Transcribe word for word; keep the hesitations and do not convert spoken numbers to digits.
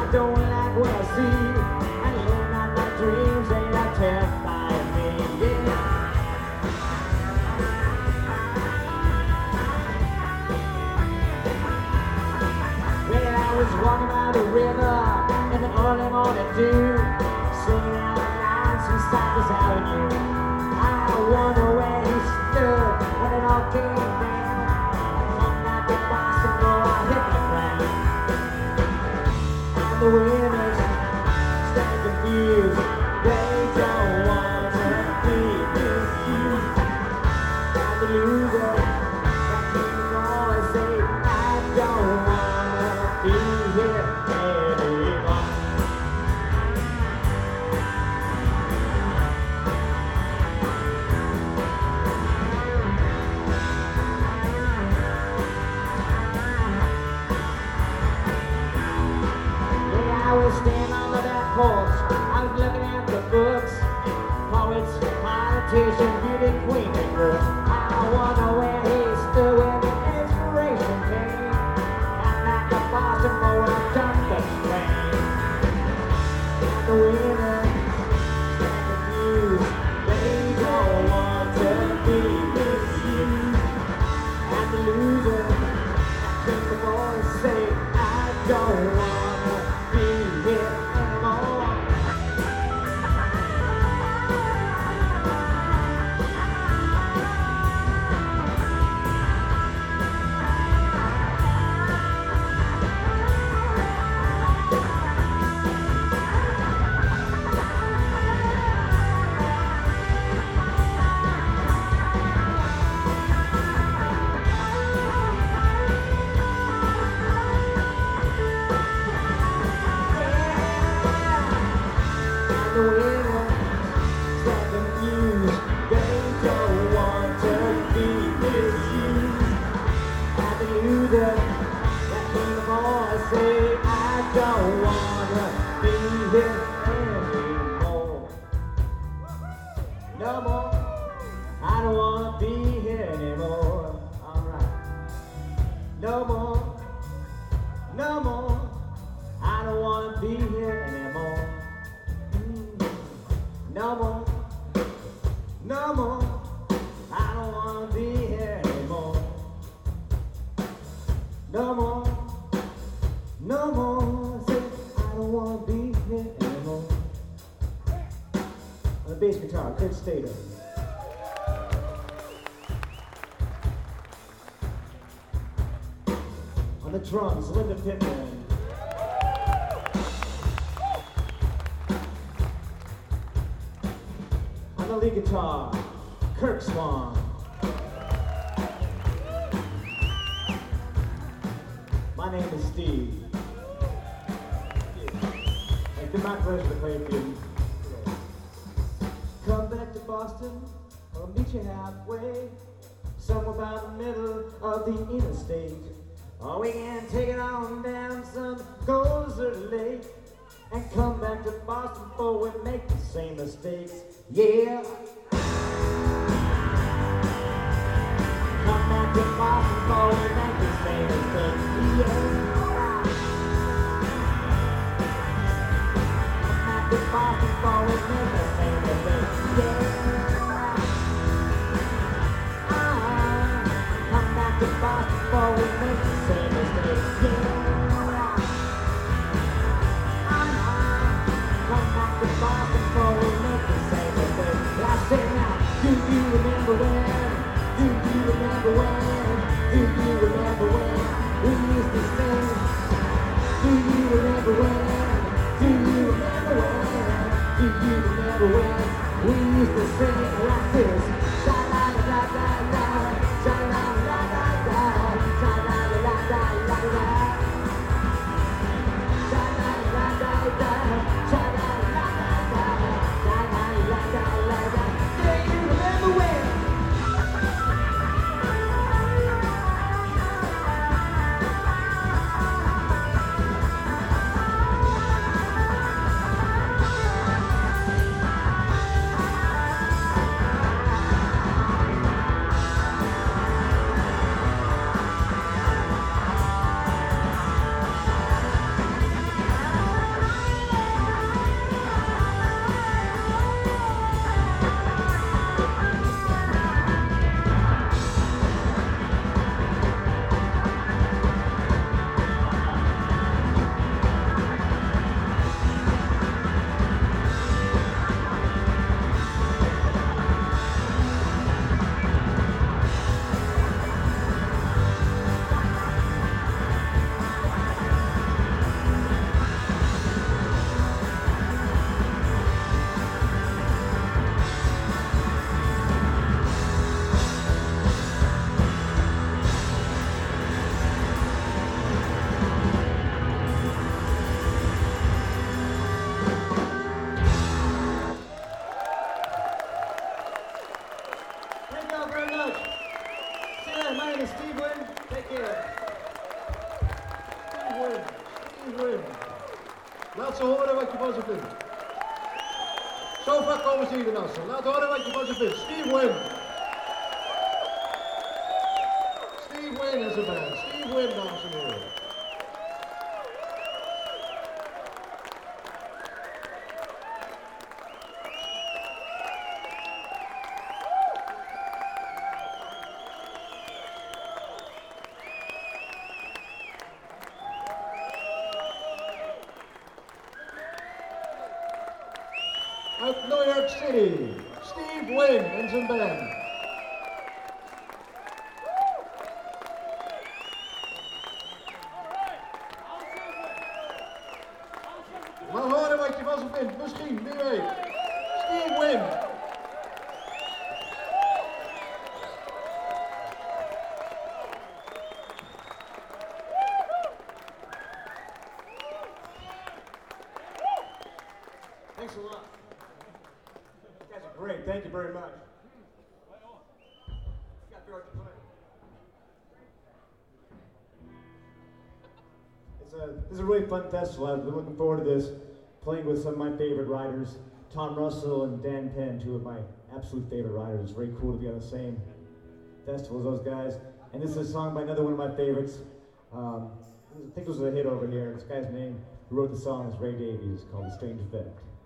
don't like what I see, and late night my dreams they are terrifying me. Yeah. Well, I was walking by the river in the early morning dew, singing out the lines from Cypress Avenue. I wonder where he stood when it all came down. Come back to Boston, oh, I hit the ground. And the winners stand confused. They don't want to be with you. And the loser, that can always say, I don't want to be here anymore. I was standing on the back porch, I was looking at the books, poets, politicians, beauty queen and girls. I wonder where he stood when the inspiration came. I'm back to Boston for a junket train. And the winners stand confused, they don't want to be with you. And the losers, I think the boys say, I don't want to be here anymore. The winners stand confused, they don't want to be with you. And the loser, that king of all, I say, I don't want to be here anymore. No more, I don't want to be here anymore. Alright. No more, no more, I don't want to be here anymore. No more, no more, I don't want to be here anymore. No more, no more, say, I don't want to be here anymore. On the bass guitar, Kurt Stater. On the drums, Linda Pittman. On the lead guitar, Kirk Swan. My name is Steve. It's been my pleasure to play for you. Come back to Boston, I'll meet you halfway, somewhere about the middle of the interstate. Or we can take it on down some Gozer Lake and come back to Boston before we make the same mistakes. Yeah. Come back to Boston before we make the same mistakes. Yeah. Come back to Boston before we make the same mistakes. Yeah. Ah, come back to Boston before we make the same mistakes. Yeah. Before we make the same mistake. I say now, do you remember when? Do you remember when? Do you remember when we used to sing? Do you remember when? Do you remember when? Do you remember when we used to sing it like this? Sha la la la la la, sha la la la la, sha la la la la la la, sha la la la la, sha la. Do you remember when? Laat ze horen wat je van ze vindt. Zo vaak komen ze hier de nassen. Laat horen wat je van ze vindt. Steve Wynn. Steve Wynn is een band. Steve Wynn, dames en heren. Uit New York City, Steve Wynn en zijn band. Laat horen wat je van ze vindt, misschien, wie weet. Steve Wynn. Thanks a lot. You guys are great. Thank you very much. It's a, this is a really fun festival. I've been looking forward to this, playing with some of my favorite writers, Tom Russell and Dan Penn, two of my absolute favorite writers. It's very cool to be on the same festival as those guys. And this is a song by another one of my favorites. Um, I think this was a hit over here. This guy's name who wrote the song is Ray Davies, called The Strange Effect.